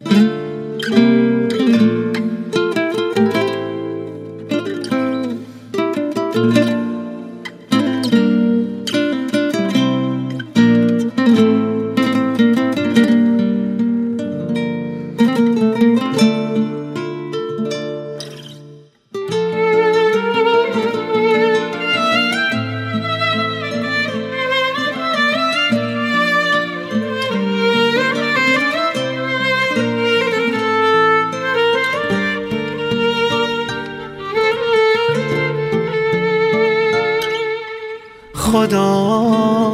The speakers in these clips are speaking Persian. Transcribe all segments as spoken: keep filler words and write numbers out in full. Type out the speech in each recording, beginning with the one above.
خدا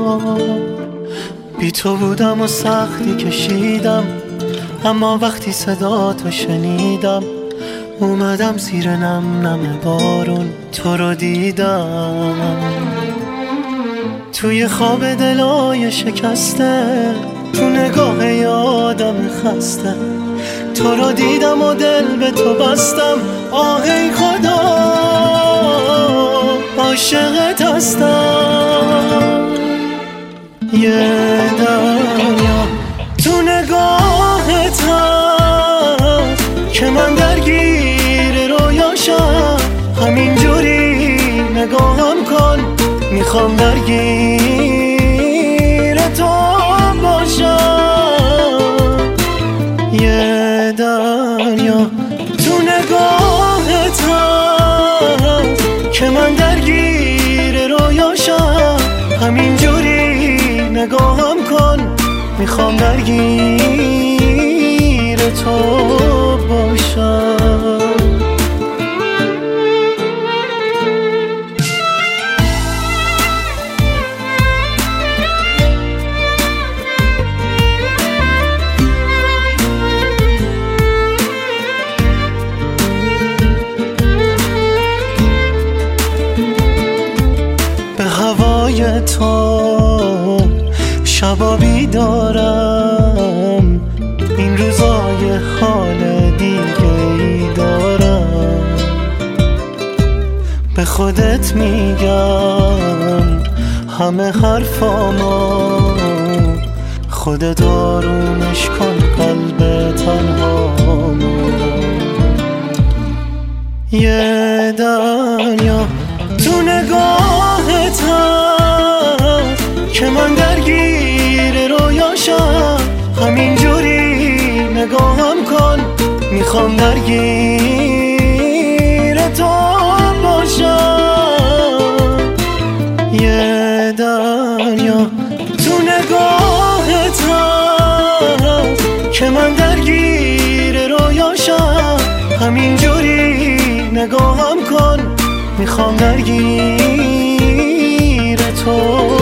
بی تو بودم و سختی کشیدم، اما وقتی صدا تو شنیدم اومدم زیر نم نم بارون تو رو دیدم. توی خواب دلای شکسته، تو نگاه یادم خسته، تو رو دیدم و دل به تو بستم. آه ای خدا عاشقت هستم. یه دنیا تو نگاهت هست که من درگیر رویاشم. همینجوری نگاهم کن، میخوام درگیر تو باشم. یه دنیا تو نگاهت هست که من درگیر رویاشم. همینجوری نگاهم کن، میخوام درگیر تو باشم. به هوای تو شبا بیدارم، این روزای حال دیگه ای دارم. به خودت میگم همه حرفامو، خودت آرومش کن قلب تنهامو. یه دنیا تو نگاهت هست که من درگیر رویاشم. همینجوری نگاهم کن، میخوام درگیر تو باشم. یه دنیا تو نگاهت هست که من درگیر رویاشم. همینجوری نگاهم کن، میخوام درگیر تو